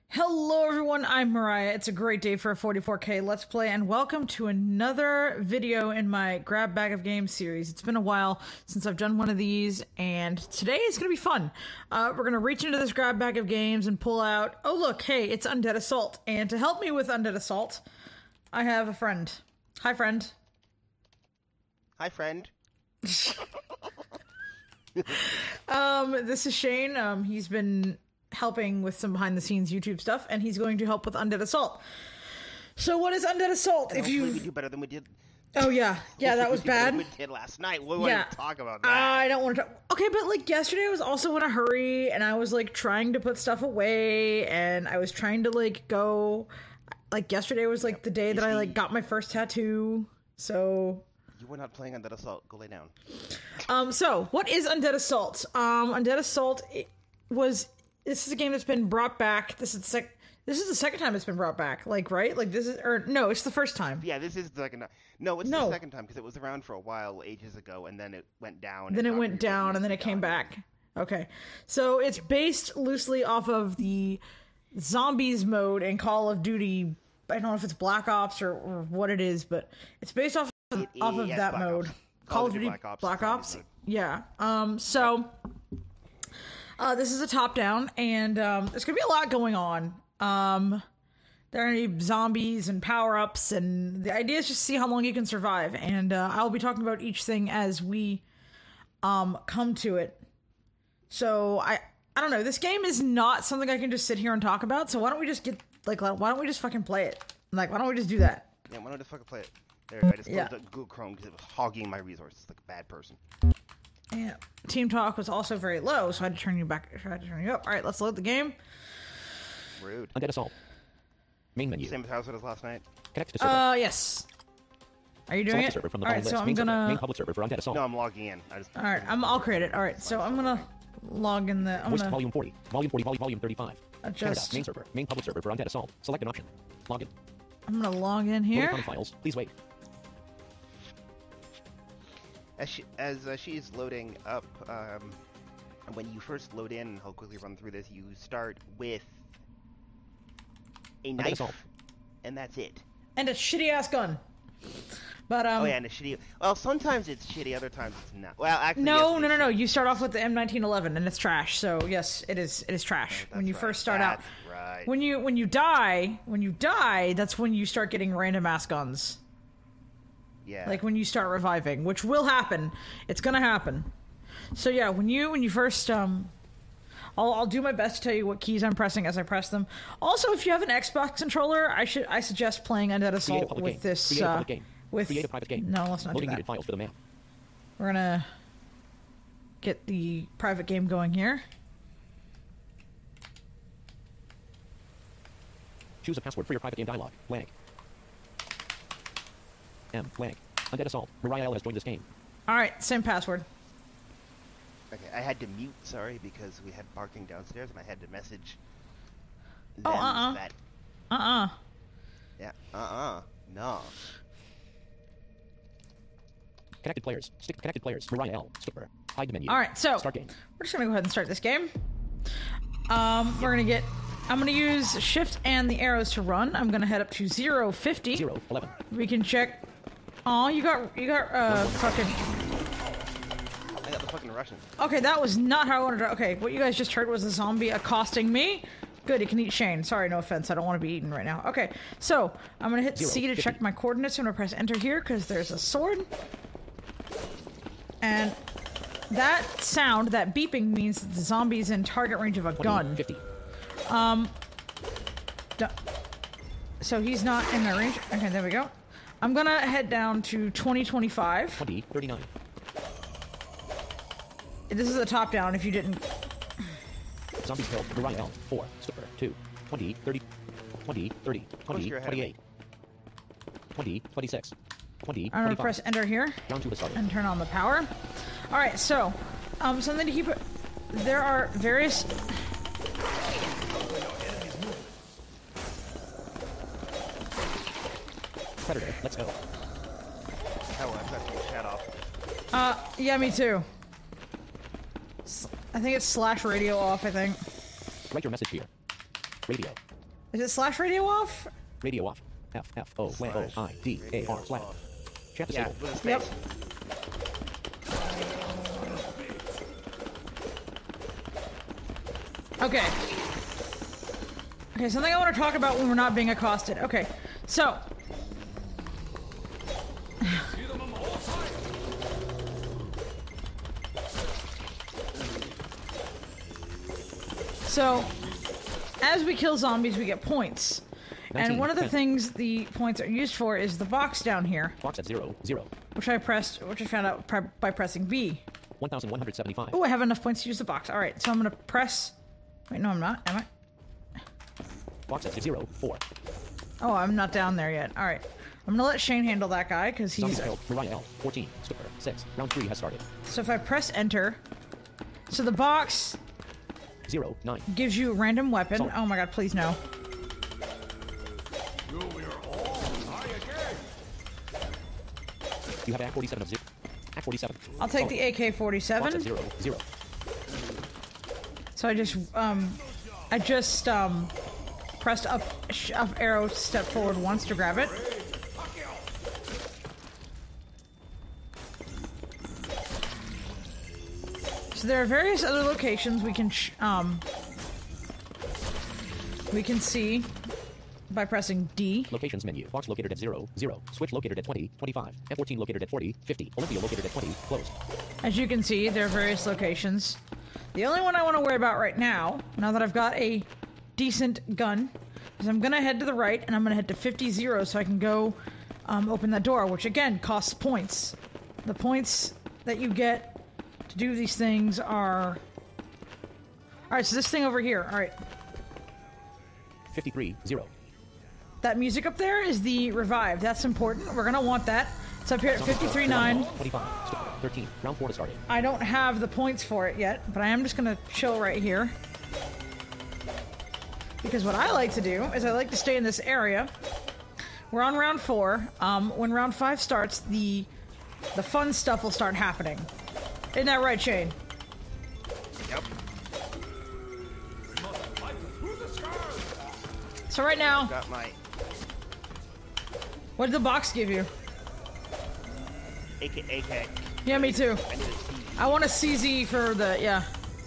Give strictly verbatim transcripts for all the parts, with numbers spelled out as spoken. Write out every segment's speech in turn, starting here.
Hello everyone, I'm Mariah. It's a great day for a forty-four K Let's Play, and welcome to another video in my Grab Bag of Games series. It's been a while since I've done one of these, and today is going to be fun. Uh, we're going to reach into this Grab Bag of Games and pull out, oh look, hey, it's Undead Assault. And to help me with Undead Assault, I have a friend. Hi, friend. Hi, friend. um, this is Shane. Um, he's been helping with some behind-the-scenes YouTube stuff, and he's going to help with Undead Assault. So what is Undead Assault? And if you we do better than we did. Oh yeah, yeah, that was bad. We did last night. We yeah. want to talk about that. I don't want to talk. Okay, but like yesterday, I was also in a hurry, and I was like trying to put stuff away, and I was trying to like go. Like yesterday was like yep. the day that I like got my first tattoo. So you were not playing Undead Assault. Go lay down. Um. So what is Undead Assault? Um. Undead Assault it was. This is a game that's been brought back. This is the sec- This is the second time it's been brought back. Like, right? Like, this is... Or, no, it's the first time. Yeah, this is the second time. No, it's no. the second time, because it was around for a while, ages ago, and then it went down. Then it went down, and then it came back. Okay. So, it's based loosely off of the Zombies mode in Call of Duty. I don't know if it's Black Ops or, or what it is, but it's based off of, it, off of yes, that Black mode. Ops. Call of Duty Black Ops. Black Ops? Yeah. Um, so... Uh, this is a top-down, and um, there's going to be a lot going on. Um, there are going to be zombies and power-ups, and the idea is just to see how long you can survive. And uh, I'll be talking about each thing as we um, come to it. So, I I don't know. This game is not something I can just sit here and talk about, so why don't we just get, like, why don't we just fucking play it? Like, why don't we just do that? Yeah, why don't we fucking play it? There, I just closed yeah. up Google Chrome because it was hogging my resources like a bad person. Yeah, team talk was also very low, so I had to turn you back. I had to turn you up. All right, let's load the game. Rude. Undead Assault. Main menu. Same password as last night. Connect to server. Uh, yes. Are you doing Select it? Server from the All right, list. so I'm main gonna. Server. Main public server for Undead Assault. No, I'm logging in. I just. All right, I'm. I'll create it. All right, so I'm gonna log in the. I'm Voice gonna volume forty. Volume forty. Volume volume thirty-five. Adjust. Canada. Main server. Main public server for Undead Assault. Select an option. Login. I'm gonna log in here. Load files. Please wait. As she, as uh, she's loading up, um, when you first load in, I'll quickly run through this, you start with a knife, and that's it. And a shitty-ass gun. But, um... Oh, yeah, and a shitty... Well, sometimes it's shitty, other times it's not. Well, actually, No, yes, no, no, shitty. no, you start off with the M nineteen eleven, and it's trash, so, yes, it is It is trash. Oh, when you right. first start that's out. right. When you, when you die, when you die, that's when you start getting random-ass guns. Yeah. Like when you start reviving, which will happen. It's gonna happen. So yeah, when you when you first um I'll I'll do my best to tell you what keys I'm pressing as I press them. Also, if you have an Xbox controller, I should I suggest playing Undead Assault with game. this Create a uh game. with Create a private game. No, let's not Loading do that. needed files for the map. We're gonna get the private game going here. Choose a password for your private game dialog. Blank. M. Blank. Undead Assault. Mariah L has joined this game. Alright, same password. Okay, I had to mute, sorry, because we had barking downstairs, and I had to message them Oh, uh-uh. that... Uh-uh. Yeah, uh-uh. No. Connected players. Stick connected players. Mariah L. Skipper. Hide menu. Alright, so Start game. we're just gonna go ahead and start this game. Um, we're gonna get... I'm gonna use shift and the arrows to run. I'm gonna head up to zero fifty. Zero. Eleven. We can check... Oh, you got... You got, uh, fucking... I got the fucking Russian. Okay, that was not how I wanted to... Okay, what you guys just heard was a zombie accosting me. Good, it can eat Shane. Sorry, no offense. I don't want to be eaten right now. Okay, so I'm gonna hit Zero, C to fifty. check my coordinates. I'm gonna press enter here because there's a sword. And that sound, that beeping, means that the zombie's in target range of a twenty, gun. fifty. Um... du- So he's not in my range. Okay, there we go. I'm gonna head down to twenty twenty-five. twenty. thirty-nine. This is a top down if you didn't... Zombies killed. Mariah L. four. Skipper. two. twenty. thirty. twenty. thirty. twenty. you're ahead of twenty-eight. twenty. twenty-six. twenty. I'm gonna twenty-five. press enter here Round two has started. and turn on the power. Alright, so, um, something to keep... There are various... Predator. Let's go. Hell, I've got the chat off. Uh, yeah, me too. S- I think it's slash radio off, I think. Write your message here. Radio. Is it slash radio off? Radio off. F F O W O I D A R slash. Chat Yeah, disabled. with a space. Yep. Okay. Okay, something I want to talk about when we're not being accosted. Okay, so. So, as we kill zombies, we get points. And one of the ten. things the points are used for is the box down here, Box at zero, zero. which I pressed, which I found out pri- by pressing B. one thousand one hundred seventy-five. Oh, I have enough points to use the box. All right, so I'm gonna press. Wait, no, I'm not. Am I? Box at zero, four. Oh, I'm not down there yet. All right, I'm gonna let Shane handle that guy because Zombies he's. killed. Mariah L. fourteen. Skipper. six. Round three has started. So if I press enter, so the box zero, nine. gives you a random weapon. Sorry. Oh my god, please no. You have A K forty-seven of zero. A K forty-seven. I'll take Sorry. the A K Box forty-seven. at zero, zero. So I just um, I just um, pressed up, sh- up arrow, step forward once to grab it. So there are various other locations we can sh- um, we can see by pressing D. Locations menu. Box located at zero, zero. Switch located at twenty, twenty-five. F fourteen located at forty, fifty. Olympia located at twenty. Closed. As you can see, there are various locations. The only one I want to worry about right now, now that I've got a decent gun, is I'm going to head to the right and I'm going to head to fifty zero so I can go um, open that door, which again costs points. The points that you get to do these things are... Alright, so this thing over here, alright. fifty-three, zero. That music up there is the revive. That's important. We're going to want that. It's up here at fifty-three nine. twenty-five. Skipper. thirteen. Round four to start. I don't have the points for it yet, but I am just going to chill right here. Because what I like to do is I like to stay in this area. We're on round four. Um, when round five starts, the the fun stuff will start happening. Isn't that right, Shane? Yep. So right now, Got my what did the box give you? A K. A K. Yeah, me too. I need a C. I want a C Z for the, yeah.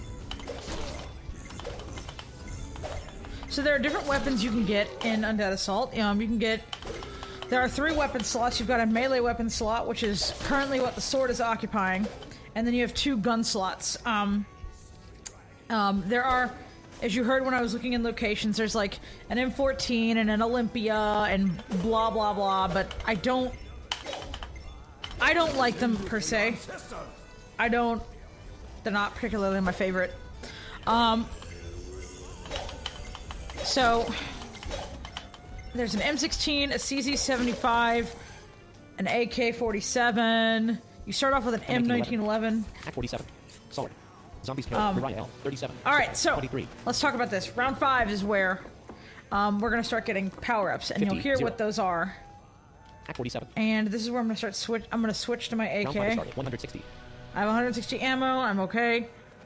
So there are different weapons you can get in Undead Assault. Um, you can get... There are three weapon slots. You've got a melee weapon slot, which is currently what the sword is occupying. And then you have two gun slots. Um, um, there are, as you heard when I was looking in locations, there's like an M fourteen and an Olympia and blah, blah, blah. But I don't... I don't like them, per se. I don't... They're not particularly my favorite. Um... So, there's an M sixteen, a C Z seventy-five, an A K forty-seven. You start off with an M nineteen eleven. A K forty-seven. Solid. Zombies killed. Um, Mariah L. thirty-seven. Alright, so, twenty-three. let's talk about this. Round five is where um, we're going to start getting power-ups, and you'll fifty, hear zero. what those are. A K forty-seven. And this is where I'm going to start switch. I'm going to switch to my Round five A K. started. one hundred sixty. I have one hundred sixty ammo. I'm okay.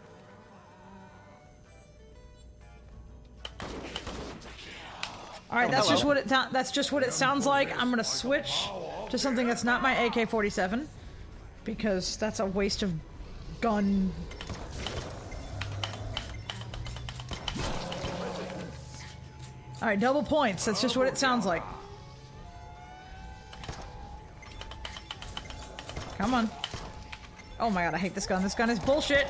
All right, Oh, that's hello. just what it ta- that's just what it sounds like. I'm gonna switch to something that's not my A K forty-seven because that's a waste of gun. All right, double points. That's just what it sounds like. Come on. Oh my god, I hate this gun. This gun is bullshit.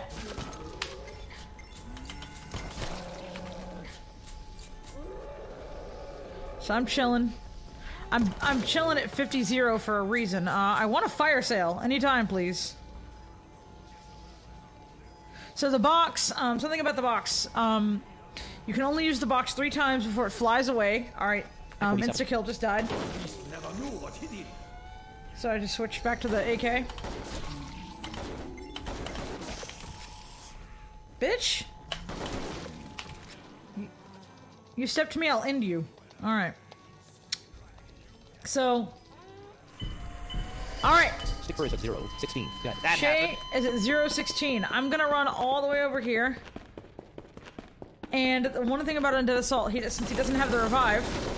So I'm chilling. I'm I'm chilling at fifty zero for a reason. Uh, I want a fire sale anytime, please. So the box, um, something about the box. Um, you can only use the box three times before it flies away. All right, um, insta kill just died. So I just switched back to the A K. Bitch! You, you step to me, I'll end you. Alright. So... Alright. Sticker is at zero, sixteen. Dead. That Shay happened. is at zero sixteen. I'm gonna run all the way over here. And the one thing about Undead Assault, he since he doesn't have the revive.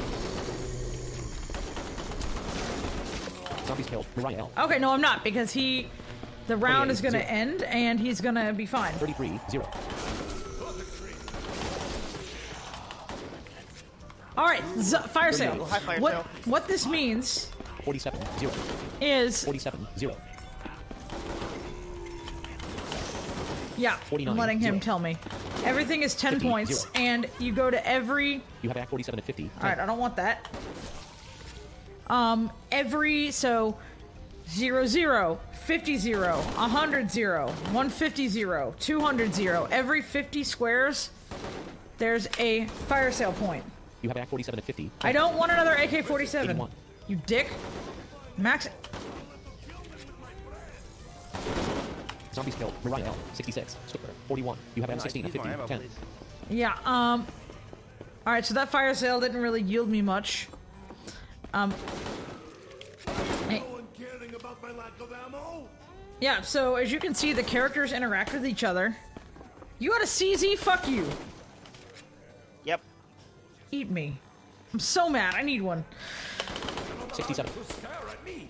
Zombies killed. Mariah L. Okay, no, I'm not because he, the round is gonna zero. end and he's gonna be fine. thirty-three, zero. All right, Z fire sale. Hi, fire what sale. what this means forty-seven, zero. is forty-seven, zero. yeah. I'm forty-nine, letting him zero. tell me. Everything is ten fifty, points, zero. and you go to every. You have Act forty-seven at fifty. All right, I don't want that. Um, every so zero zero, fifty zero, a hundred zero, one fifty zero, two hundred zero. Every fifty squares, there's a fire sale point. You have Act forty-seven at fifty. I don't want another A K forty-seven. eighty-one. You dick. Max. Zombies killed. Mariah L. sixty-six. Skipper. forty-one. You have M sixteen at Use more fifty. ammo, ten. please. Yeah. Um. All right. So that fire sale didn't really yield me much. Um. eh, Caring about my lack of ammo? Yeah. So as you can see, the characters interact with each other. You got a C Z? Fuck you. Yep. Eat me. I'm so mad. I need one. sixty-seven. Stare at me.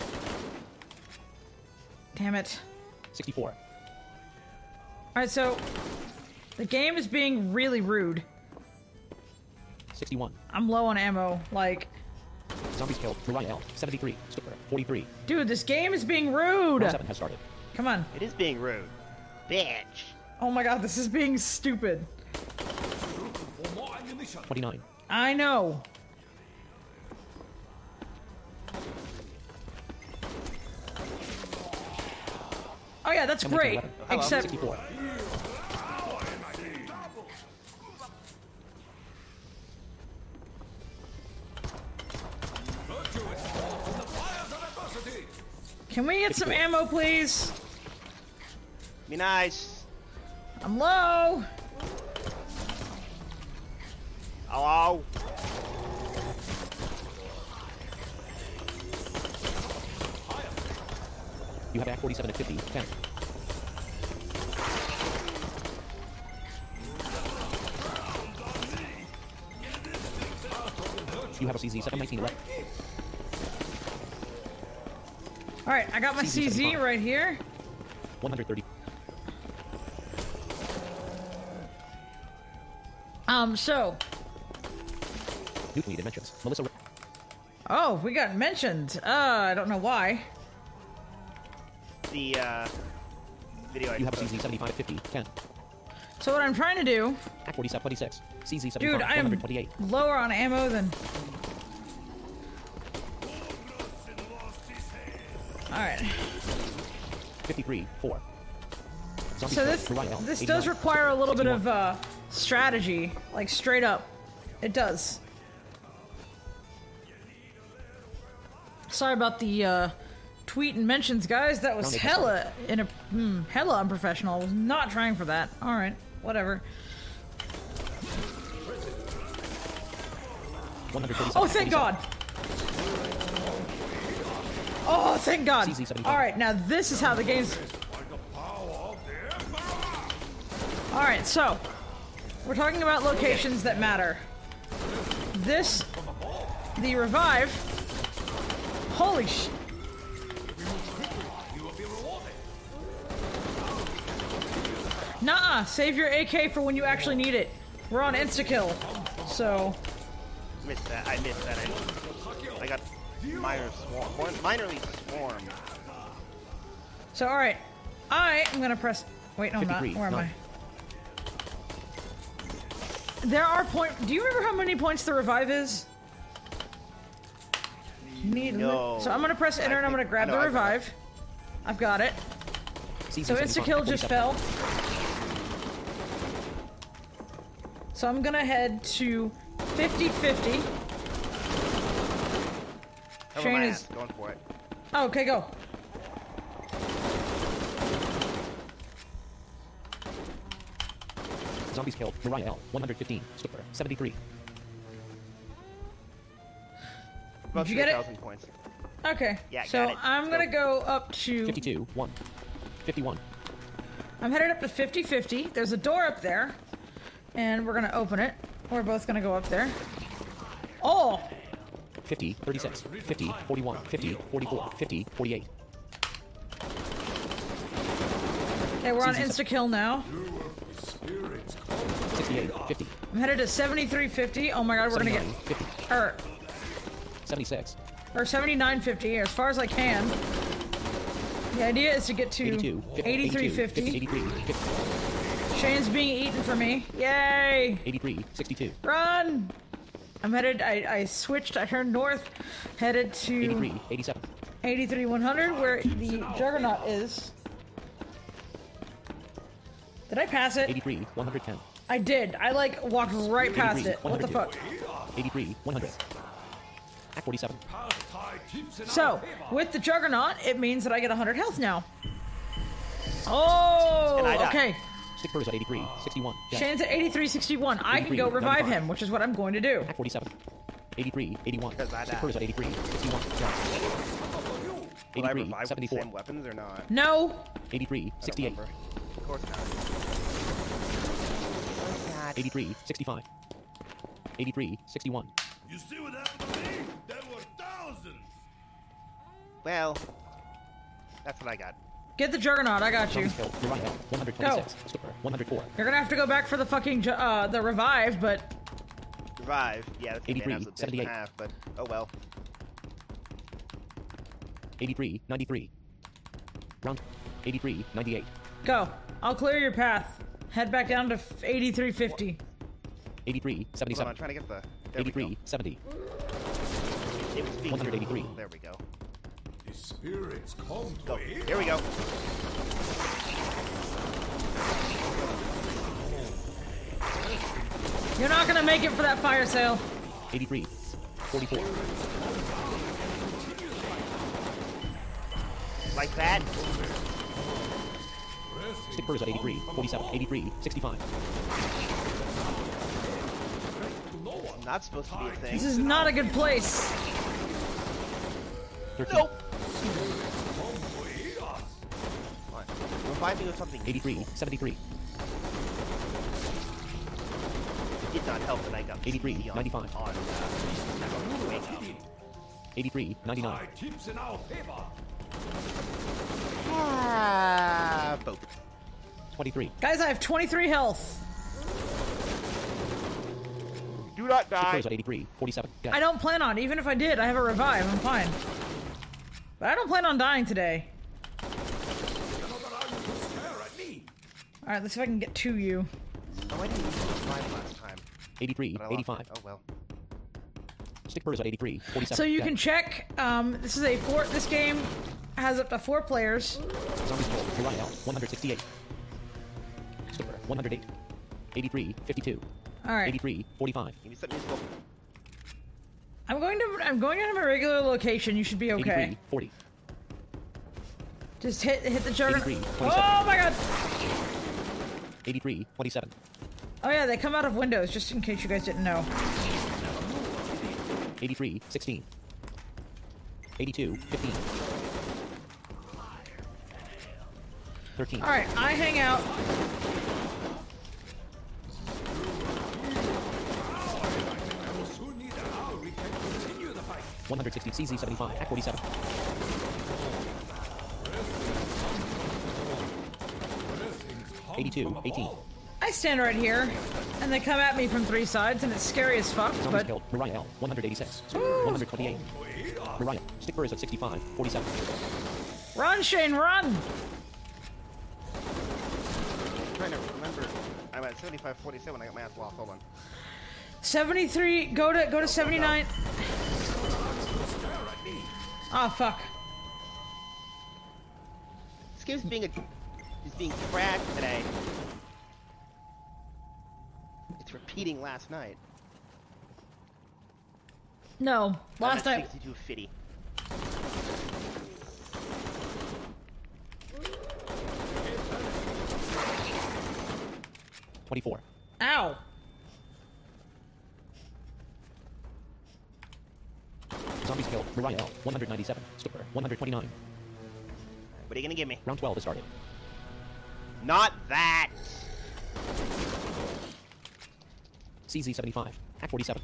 Damn it. sixty-four. Alright, so the game is being really rude. sixty-one. I'm low on ammo. Like, Zombies killed. Mariah L. seventy-three. Skipper. forty-three. dude, this game is being rude. Round seven has started. Come on. It is being rude. Bitch. Oh my god, this is being stupid. For more ammunition. twenty-nine. I know. Oh yeah, that's Somebody great. killed eleven. Except sixty-four. can we get some ammo, please? Be nice. I'm low. Hello? You have Act forty-seven at fifty. ten. You have a C Z seven nineteen left. All right, I got my C C Z Z seventy-five. right here. one hundred thirty. Um, so Newton dimensions. Melissa. oh, we got mentioned. Uh, I don't know why. The, uh, video I You have a posted. C Z seventy-five at fifty. ten. So what I'm trying to do, Act forty-seven twenty-six. C Z seventy-five. dude, I am one hundred twenty-eight. lower on ammo than. All right. fifty-three. four. Zombies So killed. this Mariah L. this eighty-nine. does require a little bit of sixty-one. uh, strategy, like straight up. It does. Sorry about the uh, tweet and mentions, guys. That was Round eight, hella in a hmm, hella unprofessional. I was not trying for that. All right, whatever. one hundred thirty-seven. Oh, thank God. Oh, thank God. C Z seventy-five. All right, now this is how the game's. All right, so we're talking about locations that matter. This, the revive. Holy sh! Nuh-uh, save your A K for when you actually need it. We're on insta-kill, so... Missed that. I missed that. I, I got minor swarm. More, minorly swarmed. So, alright. I am gonna press... Wait, no, I'm not. fifty-three, Where am nine. I? There are point... Do you remember how many points the revive is? Need No. So I'm gonna press enter and I'm gonna think- grab I know, the I've got it. revive. I've got it. C Z So seventy-five, insta-kill just forty-seven. fell. So I'm gonna head to fifty fifty. Cover Shane my is- ass. Going for it. Oh, okay, go. Zombies killed. Mariah L. one hundred fifteen. Skipper. seventy-three. About Did you get it? three thousand points. Okay. Yeah, so got it. I'm gonna Go. go up to. fifty-two. one. fifty-one. I'm headed up to fifty fifty. There's a door up there. And we're gonna open it. We're both gonna go up there. Oh! fifty, thirty-six, fifty, forty-one, fifty, forty-four, fifty, forty-eight. Okay, we're on Easy. insta-kill now. sixty-eight, fifty, I'm headed to seventy-three fifty. Oh my god, we're gonna get... seventy-nine, fifty, Or, seventy-six, or seventy-nine fifty, as far as I can. The idea is to get to eighty-two, fifty, eighty-three eighty-two, fifty, fifty. eighty-three, fifty, Shane's being eaten for me. Yay! eighty-three, sixty-two, Run! I'm headed... I, I switched. I turned north. Headed to eighty-three, eighty-seven, eighty-three one hundred, where the Juggernaut is. Did I pass it? eighty-three, one hundred ten, I did. I, like, walked right past eighty-three, it. What the one fuck? hundred eighty-three, one hundred. Act forty-seven. So, with the Juggernaut, it means that I get one hundred health now. Oh, And I die. okay. Stick Burrs at eighty-three, sixty-one. Dead. Shane's at eighty-three sixty-one. I can go eighty-three, revive ninety-five. him, which is what I'm going to do. Act forty-seven. eighty-three, eighty-one. Because I Stick died. Burrs at eighty-three, sixty-one. Dead. Will I eighty-three, revive with the seventy-four. same weapons or not? No. eighty-three, I don't sixty-eight. remember. Of course not. eighty-three, sixty-five. eighty-three, sixty-one. You see what happened to me? There were thousands. Well, that's what I got. Get the Juggernaut. I got you. Zombies killed. Uriah L, one hundred twenty-six. Skipper, one hundred four. You're gonna have to go back for the fucking ju- uh the revive, but Revive. Yeah, that's gonna be an eighty-three, absolute bitch and a seventy-eight. half, but oh well. eighty-three, ninety-three. Round. eighty-three, ninety-eight. go. I'll clear your path. Head back down to eighty-three fifty. eighty-three, Hold on, seventy-seven. I'm trying to get the. There eighty-three, we seventy. go. It was being one hundred eighty-three. There we go. The spirits come to Go. aid Here we go. You're not gonna make it for that fire sale. eighty-three, forty-four. Like that. Stick Burrs at eighty-three, forty-seven. eighty-three, sixty-five. It's not supposed to be a thing. This is not a good place. thirteen. Nope. What? Revive me with something. eighty-three, useful. seventy-three. It did not help that I got eighty-three, C C on, ninety-five. on uh, wake up. eighty-three, ninety-nine. Tide keeps in our favor. Ah, both. twenty-three. Guys, I have twenty-three health. Do not Stick die. Burrs at eighty-three, forty-seven. Dead. I don't plan on. Even if I did, I have a revive. I'm fine. But I don't plan on dying today. Another army to stare at me. All right, let's see if I can get to you. Oh, I didn't use mine last time. eighty-three, But I lost eighty-five. it. Oh well. Stick Burrs at eighty-three, forty-seven. So you Dead. can check. Um, this is a four. This game has up to four players. Zombies killed. Uriah L, one hundred sixty-eight. Skipper, one hundred eight. eighty-three, fifty-two. All right. eighty-three, forty-five. Give me something useful. I'm going to. I'm going to my regular location. You should be okay. eighty-three, forty. Just hit hit the juggernaut. eighty-three, twenty-seven. Oh my god. eighty-three, twenty-seven. Oh yeah, they come out of windows. Just in case you guys didn't know. eighty-three, sixteen. eighty-two, fifteen. thirteen. All right, I hang out. I will soon need an hour. We can continue the fight. one hundred sixty. C Z seventy-five. Act forty-seven. eighty-two, eighteen. I stand right here, and they come at me from three sides, and it's scary as fuck. Zombies But killed. Mariah L, one hundred eighty-six. Woo. one hundred twenty-eight. Mariah. Stick Burrs at sixty-five, forty-seven. run, Shane, run! I'm trying to remember. I'm at seventy-five forty-seven. I got my ass lost. Hold on. seventy-three. Go to go to seventy-nine. Oh fuck. This game's being a is being trashed today. It's repeating last night. No, last I'm at night. sixty-two fifty. twenty-four. Ow. Zombies killed. Mariah L, one hundred ninety-seven. Skipper, one hundred twenty-nine. What are you gonna give me? Round twelve has started. Not that. C Z seventy-five. Hack forty-seven.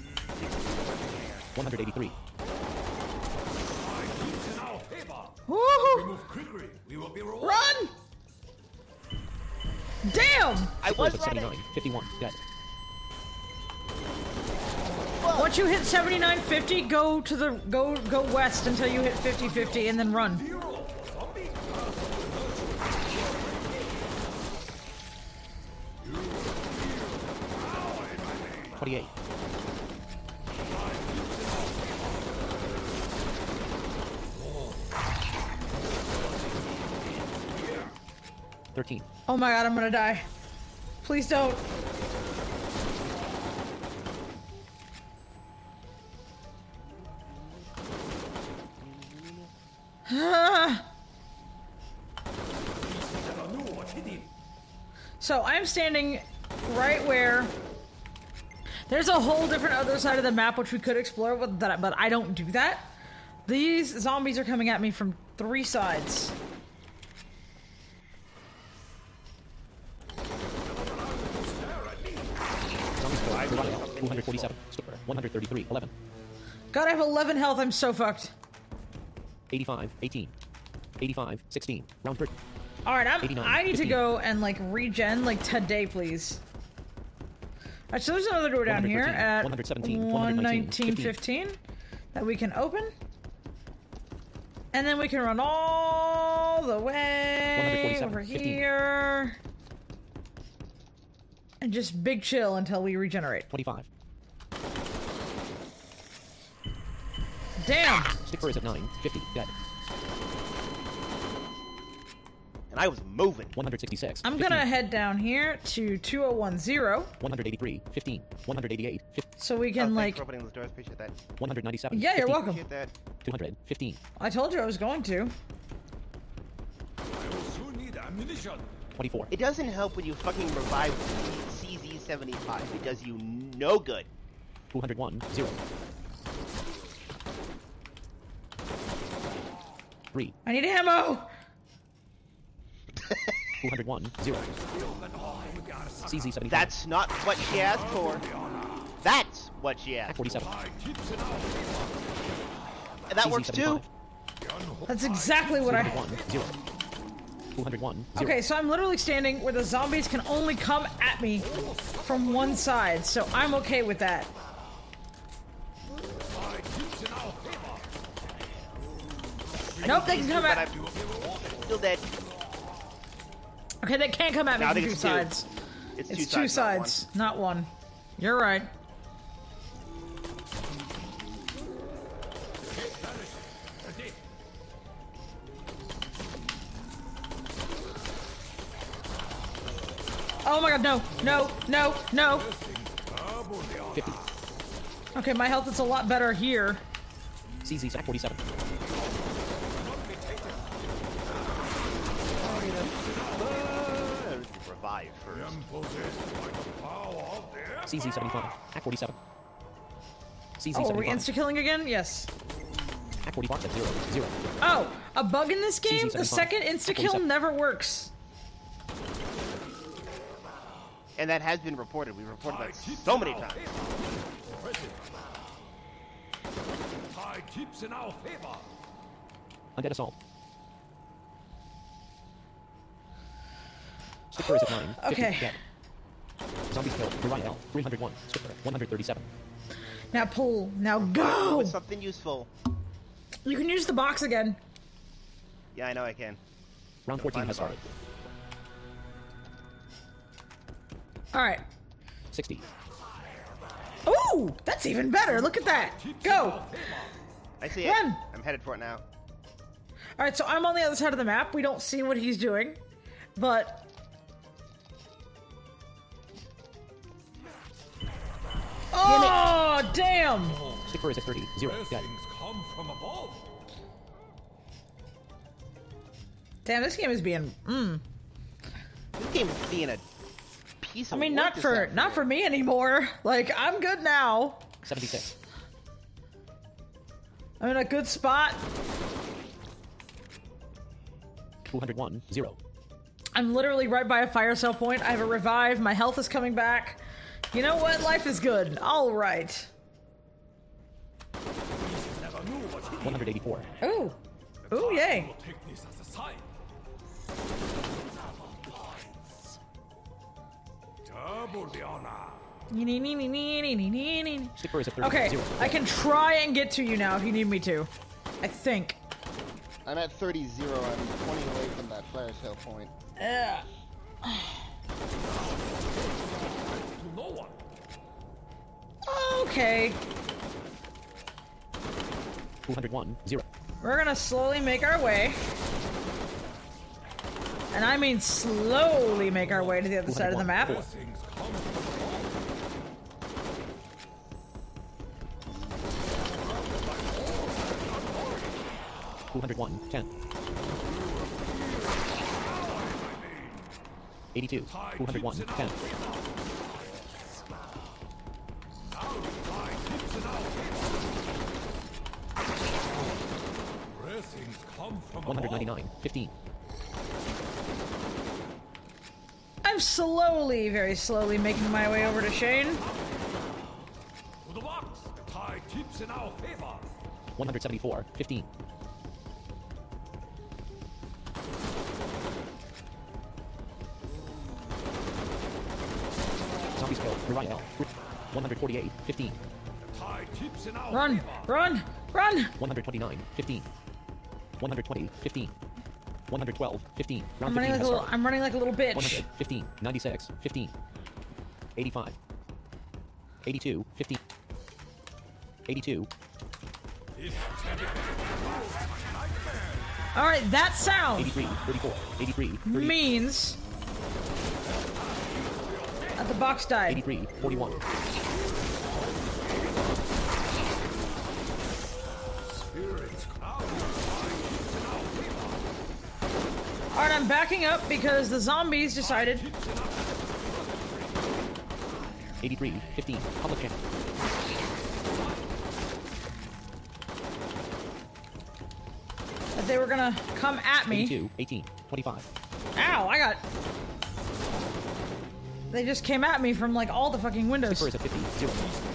one hundred eighty-three. It's in our favor. Woohoo! Remove Krigri. We will be rewarded. Run! Damn! I Stickers was of running. seventy-nine. fifty-one. Dead. Once you hit seventy-nine fifty, go to the go go west until you hit fifty fifty and then run. twenty-eight. thirteen. Oh my god, I'm gonna die. Please don't. So I'm standing right where there's a whole different other side of the map which we could explore, but that but I don't do that. These zombies are coming at me from three sides. Zombies killed. Garage L. two hundred forty-seven. Stupor. one hundred thirty-three. eleven. God, I have eleven health. I'm so fucked. eighty-five. eighteen. eighty-five. sixteen. Round three. All right, I'm, eighty-nine, I need to fifteen. go and like regen like today, please. All right, so there's another door down here at one seventeen, one one nineteen fifteen that we can open, and then we can run all the way over fifteen. here and just big chill until we regenerate. twenty-five. Damn. Stickor is at nine. fifty. Dead. And I was moving. one hundred sixty-six. I'm fifteen. gonna head down here to two oh one zero one hundred eighty-three. fifteen. one hundred eighty-eight. fifteen. so we Oh, can thanks like. for opening those doors. Appreciate that. one hundred ninety-seven. Yeah, you're fifteen. welcome. Appreciate that. two hundred. fifteen. I told you I was going to. I will soon need ammunition. twenty-four. It doesn't help when you fucking revive C Z seventy-five. It does you no good. two hundred one. zero. three. I need ammo. two hundred one. zero. C Z seventy-five. That's not what she asked for. That's what she Hack asked. forty-seven. Keeps in our favor. And that C Z works too. seventy-five. That's exactly what two I. hundred one. zero. two hundred one. zero. Okay, so I'm literally standing where the zombies can only come at me from one side, so I'm okay with that. Keeps in our favor. Nope, they can come But at. I'm still dead. Okay, they can't come at me No, I from think two it's two. sides. It's, It's two, two sides. sides, not one. You're right. Oh my god, no, no, no, no. fifty. Okay, my health is a lot better here. C Z Hack forty-seven. Uh, revive first. Possessed by the power of the C Z seventy-five. Hack forty-seven. C Z Oh, are we seventy-five. insta-killing again? Yes. Hack forty-five at zero. zero. Oh, a bug in this game? The seventy-five. second insta-kill forty-seven. never works. And that has been reported. We've reported that so many times. tide keeps in our favor. Undead Assault. Stickor is at nine. fifty. Okay. Dead. Zombies killed. Uriah L. three hundred one. Stickor. one hundred thirty-seven. Now pull. Now go! With something useful. You can use the box again. Yeah, I know I can. Round fourteen Find has the box. started. Alright. sixty. Ooh! That's even better! Look at that! Go! I see it. Run! I'm headed for it now. Alright, so I'm on the other side of the map. We don't see what he's doing. But... Oh, damn! Stickor is at thirty. zero. Dead. Blessings come from above. Damn, this game is being... Mm. This game is being a piece I of mean, work not this for afternoon. not for me anymore. Like, I'm good now. seventy-six. I'm in a good spot. two hundred one. zero. I'm literally right by a fire cell point. I have a revive. My health is coming back. You know what? Life is good. All right. Never knew what he one hundred eighty-four. Ooh. Ooh, yay. will take this as a sign. Double the honor. Stick Burr is at thirty. Okay, Zero. I can try and get to you now if you need me to. I think. I'm at thirty zero. I'm twenty away from that fire sale point. Yeah. To no one. Okay. two hundred one. Zero. We're gonna slowly make our way. And I mean slowly make our way to the other side of the map. Blessings come from two hundred one. ten. eighty-two. two hundred one. ten. blessings come from one hundred ninety-nine. fifteen. I'm slowly, very slowly making my way over to Shane. To the box. The tide keeps in our favor. one hundred seventy-four. fifteen. Zombies killed. Uriah L. one hundred forty-eight. fifteen. The tide keeps in our Run, favor. run, run! one hundred twenty-nine. fifteen. one hundred twenty. fifteen. one hundred twelve. fifteen. I'm Round running fifteen like a has little. started. I'm running like a little one bitch. hundred. fifteen. ninety-six. fifteen. eighty-five. eighty-two. fifteen. eighty-two. This teddy bear is a nightmare. All right, that sound eighty-three. thirty-four. eighty-three. thirty. means that the box died. eighty-three. forty-one. Spirits cloud. Tide keeps in our favor. All right, I'm backing up because the zombies decided. eighty-three. fifteen. Public channel. That they were gonna come at me. eighty-two. eighteen. twenty-five. Ow, I got... They just came at me from, like, all the fucking windows. Spurs at fifty. Zero.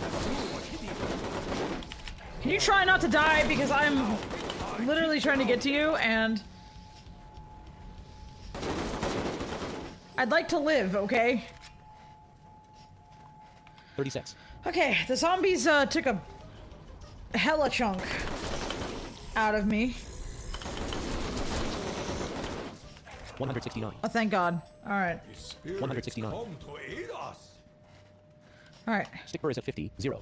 Can you try not to die? Because I'm literally trying to get to you, and... I'd like to live, okay? thirty-six. Okay, the zombies, uh, took a hella chunk out of me. one hundred sixty-nine. Oh, thank God. Alright. Spirits one hundred sixty-nine. come to aid us. Alright. Stick Burr is at fifty. Zero.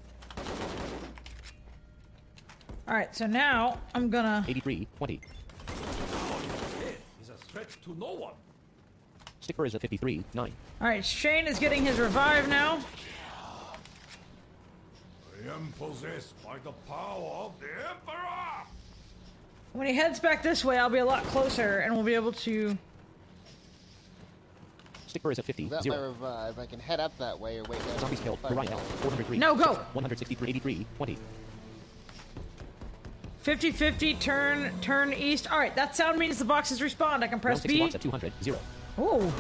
Alright, so now I'm gonna... eighty-three. twenty. Death is a threat to no one. Stick Burr is at fifty-three. nine. Alright, Shane is getting his revive now. I am possessed by the power of the Emperor. When he heads back this way, I'll be a lot closer, and we'll be able to... Stick Burr is at fifty. Without my Zero. revive, I can head up that way or wait down. Zombies killed. Fire Uriah sale. L. four hundred three. No, go! one hundred sixty-three. eighty-three. twenty. fifty fifty, turn, turn east. Alright, that sound means the boxes respawned. I can press Round sixty B. box at two hundred. Zero. Ooh.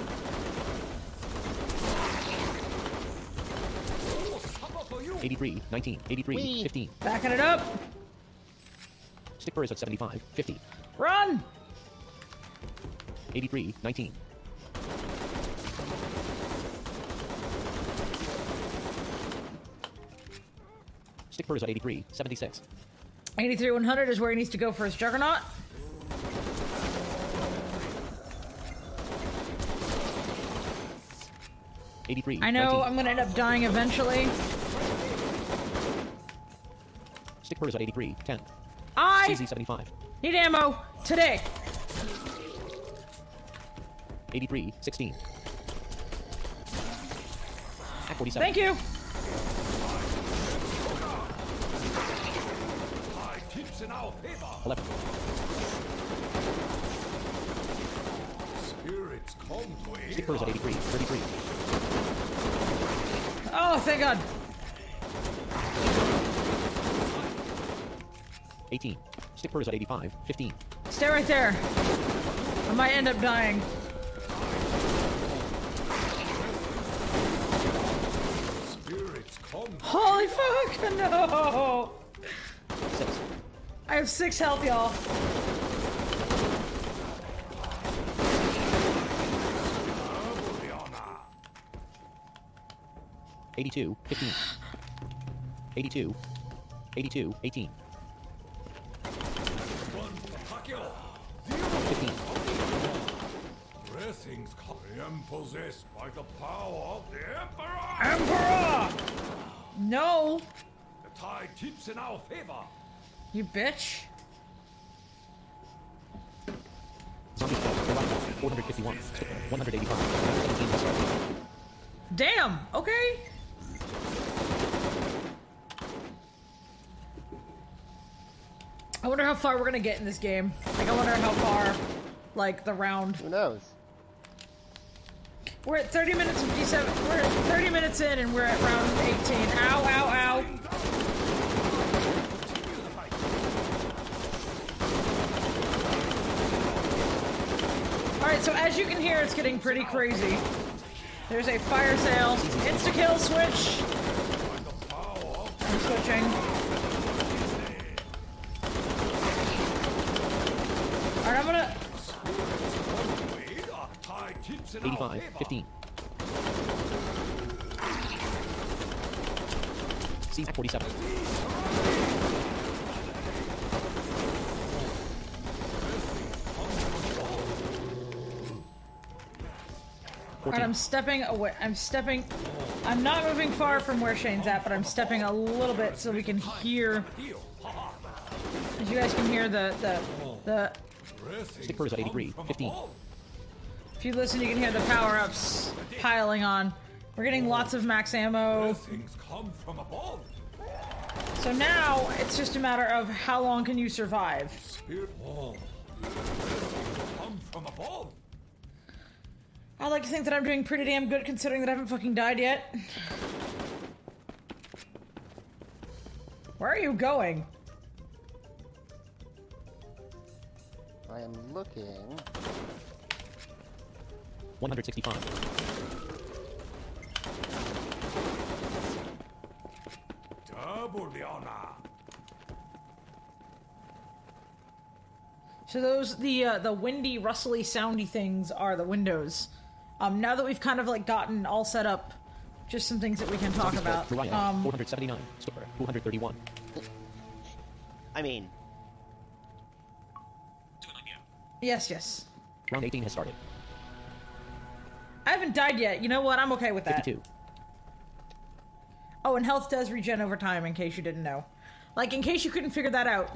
eighty-three. nineteen. eighty-three. Whee! fifteen. Backing it up. Stick Burr is at seventy-five. fifty. Run! eighty-three. nineteen. Stick Burr is at eighty-three. seventy-six. eighty-three one hundred is where he needs to go for his Juggernaut. eighty-three. I know nineteen. I'm gonna end up dying eventually. Stick Burr is at eighty-three. ten. I C Z seventy-five. need ammo today. eighty-three. sixteen. At forty-seven. Thank you. Tide keeps in our favor. eleven. Spirits come to aid Stick Burr is at us. eighty-three. thirty-three. Oh, thank God. eighteen. Stick Burr is at eighty-five. fifteen. Stay right there. I might end up dying. Holy fuck! No! Six. I have six health, y'all. eighty-two, fifteen. eighty-two, eighty-two, eighteen. fifteen. Blessings I am possessed by the power of the Emperor! Emperor! No! The tide tips in our favor! You bitch. Zombies killed. The right wall. four hundred fifty-one. one hundred eighty-five. seventeen has started. Damn, okay. I wonder how far we're gonna get in this game. Like, I wonder how far, like, the round. Who knows? We're at thirty minutes and fifty-seven. We're at thirty minutes in and we're at round eighteen. Ow, ow, ow. Alright, so as you can hear, it's getting pretty crazy. There's a fire sale. Insta-kill switch. I'm switching. Alright, I'm gonna... eighty-five, fifteen. C forty-seven. Alright, I'm stepping away. I'm stepping... I'm not moving far from where Shane's at, but I'm stepping a little bit so we can hear... As you guys can hear the... the... the... Stick purrs at eighty-three, fifteen. If you listen, you can hear the power-ups piling on. We're getting lots of max ammo. Blessings come from above! So now, it's just a matter of how long can you survive. Spirit wall. Blessings come from above! I like to think that I'm doing pretty damn good considering that I haven't fucking died yet. Where are you going? I am looking. one hundred sixty-five. Double the honor! So those, the uh, the windy, rustly, soundy things are the windows. Um, now that we've kind of like gotten all set up, just some things that we can talk Zombies about. killed. Uriah, Um, four hundred seventy-nine. Stopper, two hundred thirty-one. I mean, yes, yes. Round eighteen has started. I haven't died yet. You know what? I'm okay with that. fifty-two. Oh, and health does regen over time, in case you didn't know. Like, in case you couldn't figure that out.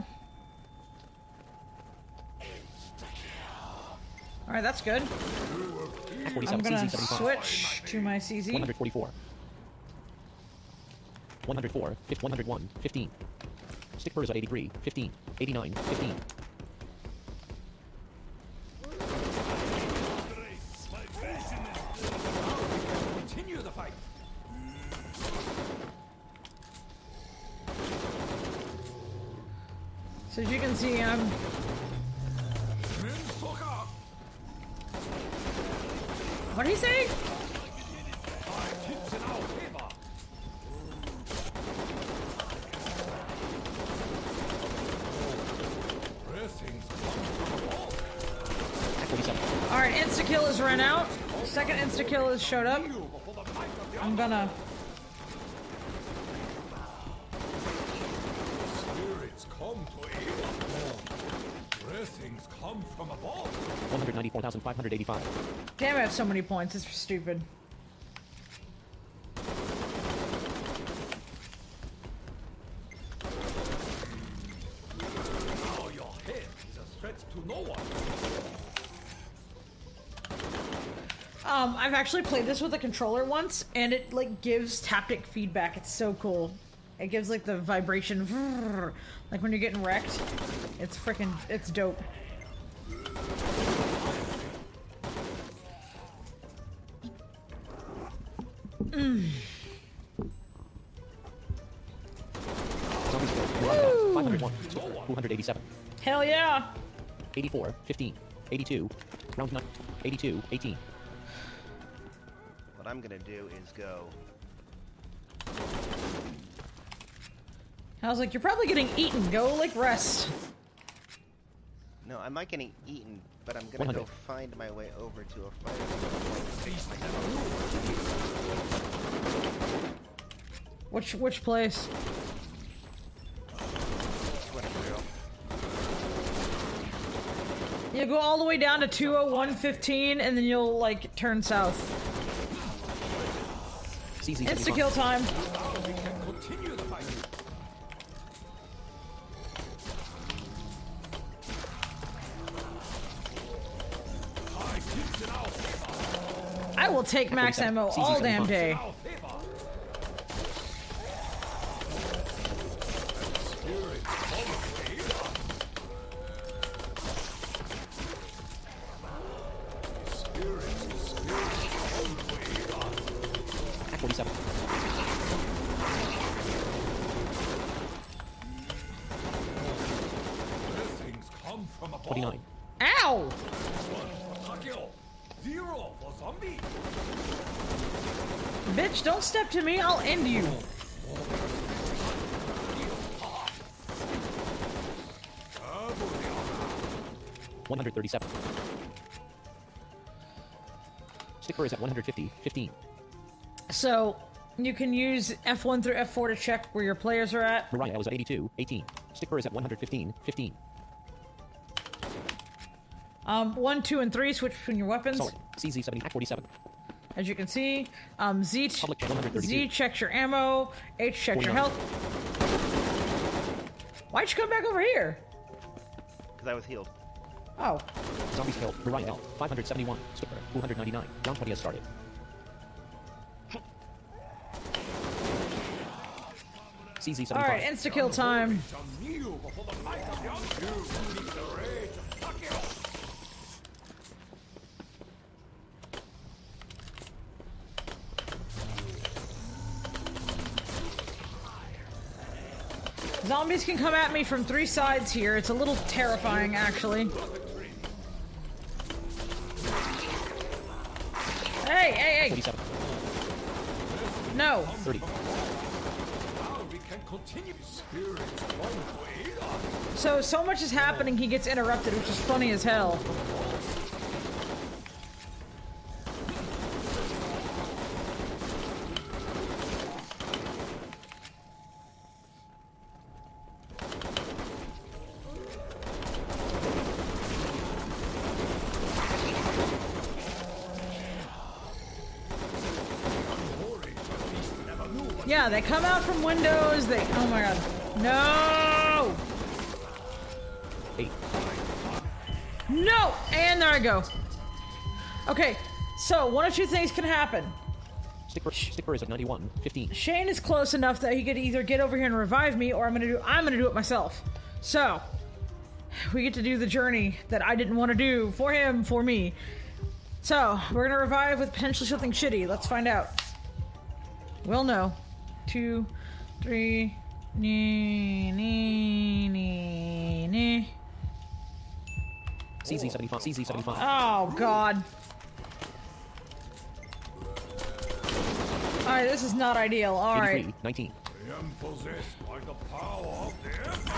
Alright, that's good. I'm gonna switch to my C Z. one hundred forty-four. one hundred four. one hundred one. fifteen. Stick purrs at eighty-three. fifteen. eighty-nine. fifteen. Continue the fight! So as you can see, I'm... What did he say? Tips in our favor! Blessings come from above! forty-seven. Alright, insta-kill is run out. Second insta-kill has showed up. I'm gonna... Spirits come to aid! Blessings come from above! one hundred ninety-four thousand five hundred eighty-five. Damn, I have so many points. It's stupid. Now your head is a threat to no one! Um, I've actually played this with a controller once, and it, like, gives taptic feedback. It's so cool. It gives, like, the vibration, like when you're getting wrecked. It's freaking, it's dope. Mm. Zombies killed. Uriah, five hundred one. Stopper, two hundred eighty-seven. Hell yeah! eighty-four. fifteen. eighty-two. Round nine. eighty-two. eighteen. what I'm gonna do is go I was like, you're probably getting eaten. Go, like, rest. No, I'm not getting eaten, but I'm gonna one hundred. go find my way over to a fight. Which, which place? You go all the way down to two oh one fifteen, and then you'll, like, turn south. C Z Insta-kill time. Continue the fight. I will take max ammo all damn day. forty-seven. Blessings come from above. twenty-nine. Ow! Takeo. Zero for zombie. Bitch, don't step to me, I'll end you. one hundred thirty-seven. Sticker is at one hundred fifty. fifteen. So, you can use F one through F four to check where your players are at. Mariah was at eighty-two. eighteen. Sticker is at one hundred fifteen. fifteen. Um, one, two, and three switch between your weapons. Solid. C Z seventy. forty-seven. As you can see, um, Z, Public check one hundred thirty-two. Z checks your ammo, H checks your health. Why'd you come back over here? Because I was healed. Oh. Zombies killed. Mariah L. five hundred seventy-one. Sticker. two hundred ninety-nine. Round twenty has started. C Z seventy-five. Alright, insta-kill time. Zombies can come at me from three sides here. It's a little terrifying, actually. Hey, hey, hey! forty-seven. No. thirty. So, so much is happening, he gets interrupted, which is funny as hell. Yeah, they come out from windows, they... Oh my god. No! eight. No! And there I go. Okay, so one of two things can happen. Sticker, sticker is at ninety-one. fifteen. Shane is close enough that he could either get over here and revive me, or I'm gonna do I'm gonna do it myself. So we get to do the journey that I didn't want to do for him, for me. So we're gonna revive with potentially something shitty. Let's find out. We'll know. Two, three, nee, nee, nee, nee. C Z seventy-five. C Z seventy-five. Oh god. Alright, this is not ideal. Alright. eighty-three. nineteen. I am possessed by the power of the Empire.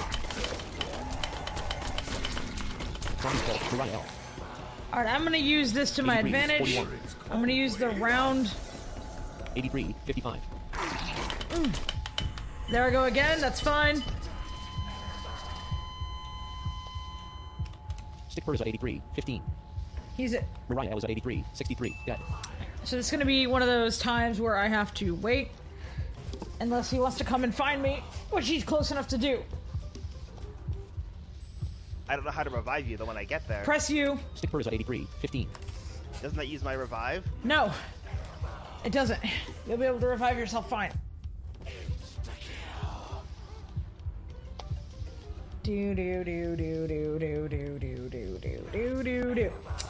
Zombies killed. Mariah L. Alright, I'm gonna use this to my eighty-three, advantage. forty-one. I'm gonna use the round. eighty-three. fifty-five. Mm. There I go again, that's fine. Sticker is at eighty-three. fifteen. He's at. Mariah was at eighty-three. sixty-three. Dead. So this is gonna be one of those times where I have to wait. Unless he wants to come and find me, which he's close enough to do. I don't know how to revive you, though, when I get there. Press U. Sticker is at eighty-three. fifteen. Doesn't that use my revive? No. It doesn't. You'll be able to revive yourself fine. Do do do do do do do do do do do do do.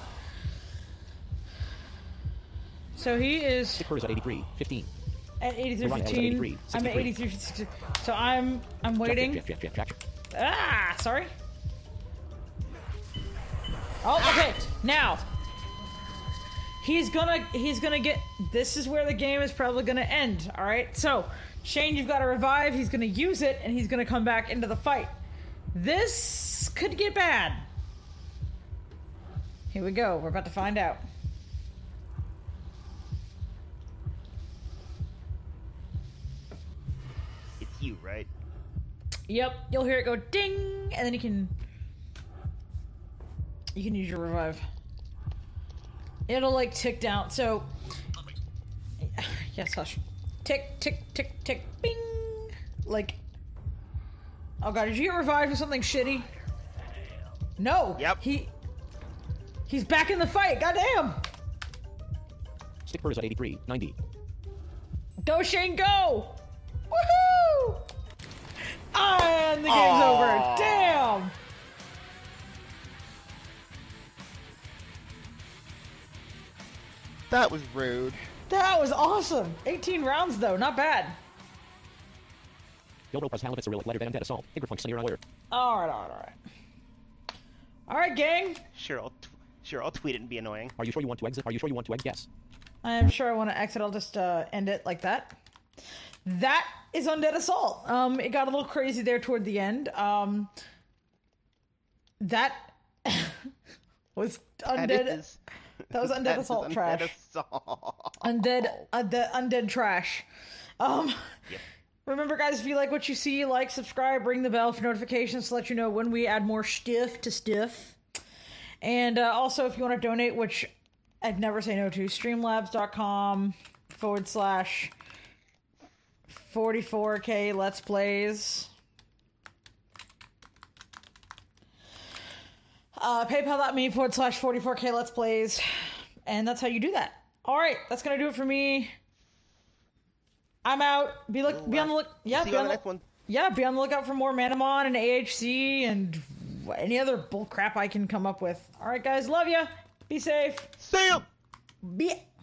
So he is Sticker is at eighty-three. fifteen. at eighty-three Mariah was at fifteen. eighty-three. I'm at sixty-three. eighty-three fifty-two. So I'm I'm waiting. Jack, Jack, Jack, Jack, Jack. Ah, sorry. Oh, okay. Now he's gonna he's gonna get. This is where the game is probably gonna end. All right, so Shane, you've got to revive. He's gonna use it, and he's gonna come back into the fight. This could get bad. Here we go. We're about to find out. It's you, right? Yep, you'll hear it go ding, and then you can you can use your revive. It'll like tick down. So yes, hush. Tick, tick, tick, tick, bing. Like, oh god, did you get revived for something shitty? No. Yep. He he's back in the fight. Goddamn. Stick per is at eighty-three, ninety. Go Shane, go! Woohoo! And the game's Aww. over. Damn. That was rude. That was awesome. eighteen rounds though, not bad. Gildo plus Halibut's a real letter than Undead Assault. Igrafunk Sunny Order. All right, all right, all right. All right, gang. Sure, I'll t- sure I'll tweet it and be annoying. Are you sure you want to exit? Are you sure you want to exit? Yes. I am sure I want to exit. I'll just uh, end it like that. That is Undead Assault. Um, it got a little crazy there toward the end. Um, that was That Undead. is- That was Undead that is Assault Undead trash. Assault. Undead, undead, undead trash. Um, Yep. remember, guys, if you like what you see, like, subscribe, ring the bell for notifications to let you know when we add more stiff to stiff. And uh, also, if you want to donate, which I'd never say no to, streamlabs.com forward slash 44k Let's Plays. Uh, PayPal.me forward slash 44k Let's Plays. And that's how you do that. Alright, that's gonna do it for me. I'm out. Be look be on the look yeah, See be you on on the the, next one. yeah, be on the lookout for more Manamon and A H C and any other bull crap I can come up with. Alright guys, love ya. Be safe. See ya! Be